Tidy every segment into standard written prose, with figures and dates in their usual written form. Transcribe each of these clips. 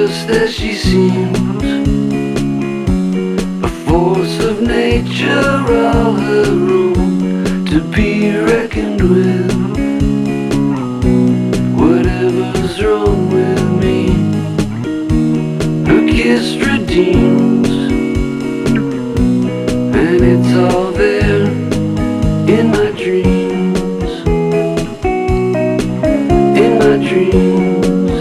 just as she seems, a force of nature all her own, to be reckoned with. Whatever's wrong with me, her kiss redeems, and it's all there in my dreams, in my dreams.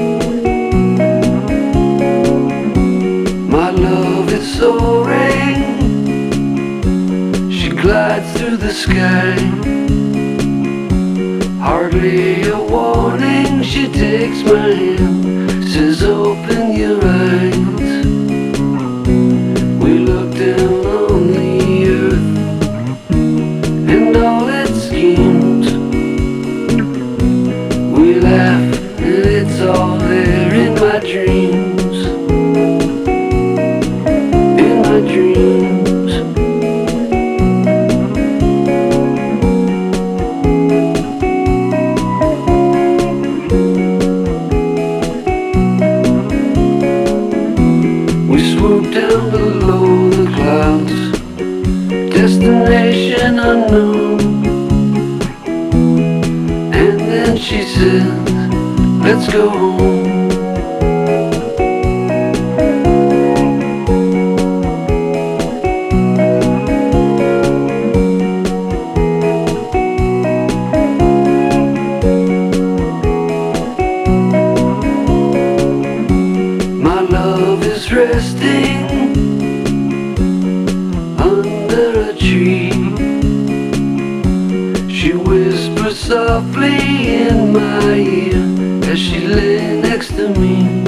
My love is soaring, she glides through the sky. Hardly a warning, she takes my hand, says open your eyes. We look down on the earth and all its schemes. We laugh and it's all there in my dreams, in my dreams. Swoop down below the clouds, destination unknown. And then she says, let's go home. My love is resting under a tree. She whispers softly in my ear as she lay next to me.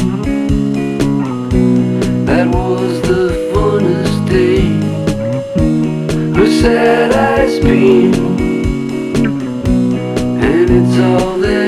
That was the funnest day. Her sad eyes beam, and it's all there